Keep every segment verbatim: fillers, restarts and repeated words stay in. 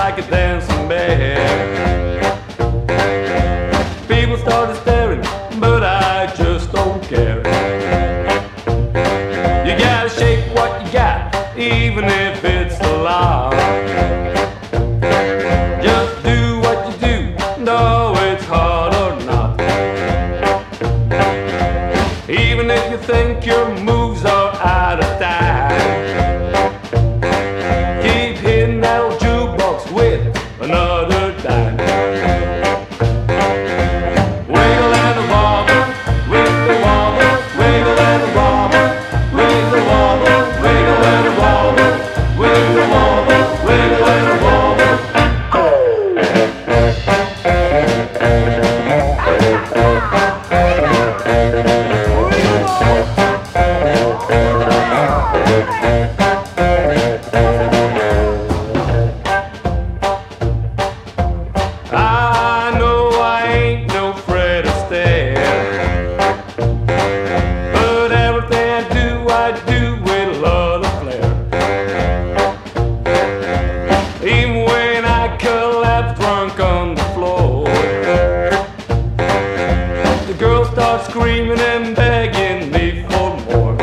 like a dancing bear. People started staring, but I just don't care. You gotta shake what you got, even if it's a lie. Just do what you do, though it's hard or not. Even if you think your moves are out of time, keep hitting that old jukebox with another dime. Wiggle and a wobble, wiggle wobble, wiggle and a wobble, wiggle wobble, wiggle and a wobble, wiggle wobble, wiggle and a wobble. I know I ain't no Fred Astaire, but everything I do, I do with a lot of flair. Even when I collapse drunk on the floor, the girls start screaming and begging me for more.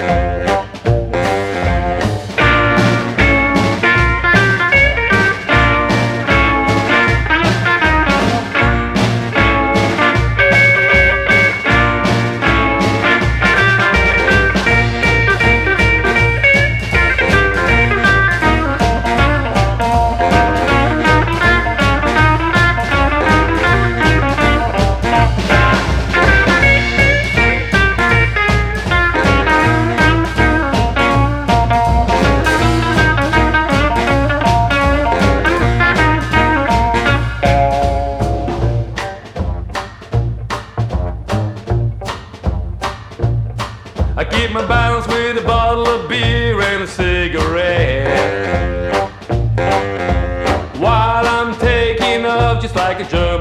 I keep my balance with a bottle of beer and a cigarette, while I'm taking off just like a jerk.